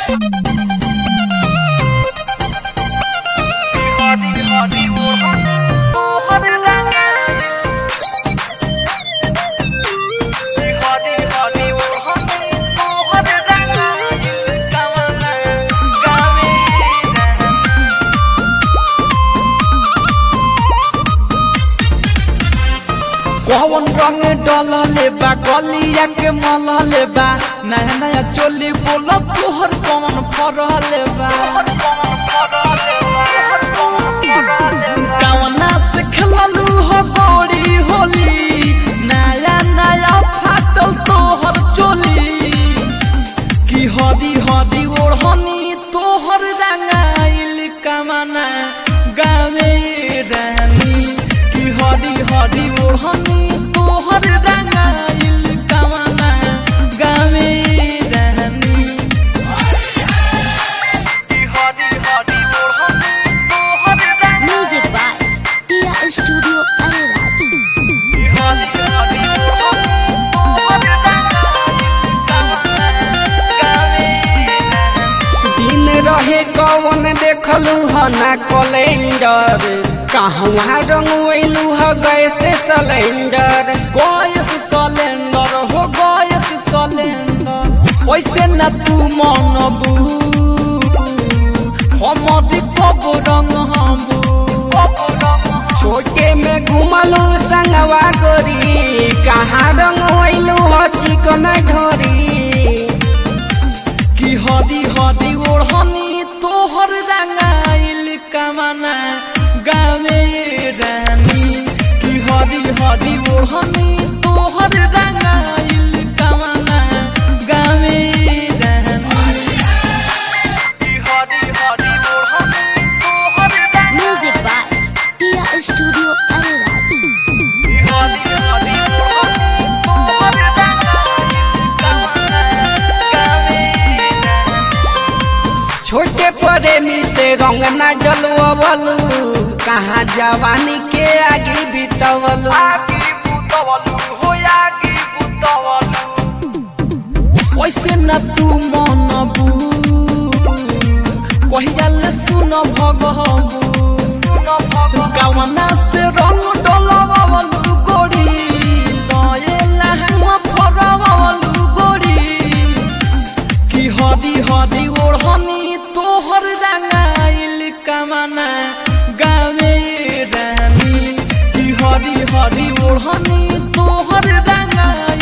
कौन रंग डलले बा गलिया के मलले बा नया नया चोली बोलो तोहर कौन फरले बा कौना से खेललू हो बड़ी होली नया नया फाटल तोहर चोली की हदी हदी ओढ़नी तोहर रंगाइल कमना गावे रानी की हदी हदी ओढ़नी तोहर रंगाइल कमना गावे रानी की हदी हदी ओढ़नी तोहर Music by Tia Studio Ariraj. दिन रहे कौन देखलू ह ना कैलेंडर कहवा रंगलू ह गैस सिलेंडर गैस सिलेंडर हो गैस सिलेंडर वैसे न तू मनबू हम कब रंग हमबू छोटे में घुमलू संगवा गोरी कहाँ रंगलू ह चिकन ढोरी की हदी हदी ओढ़नी तोहर रंगाइल कमना गावे रानी की हदी हदी ओढ़नी तोहर रंगाइल कमना गावे रानी की हदी हदी ओढ़नी तोहर Music by Tia Studio Ariraj. छोटे प्रेमी से रंग न जलवलू कहाँ जवानी के आगे बीतवलू वैसे न तू मनबू कहियाल सुन भगबू कवना से रंग डलवलू गोरी नए लहंगा फरवलू गोरी की हदी हदी ओढ़नी तोहर रंगाइल कमना गावे रानी की हदी हदी ओढ़नी तोहर रंगाइल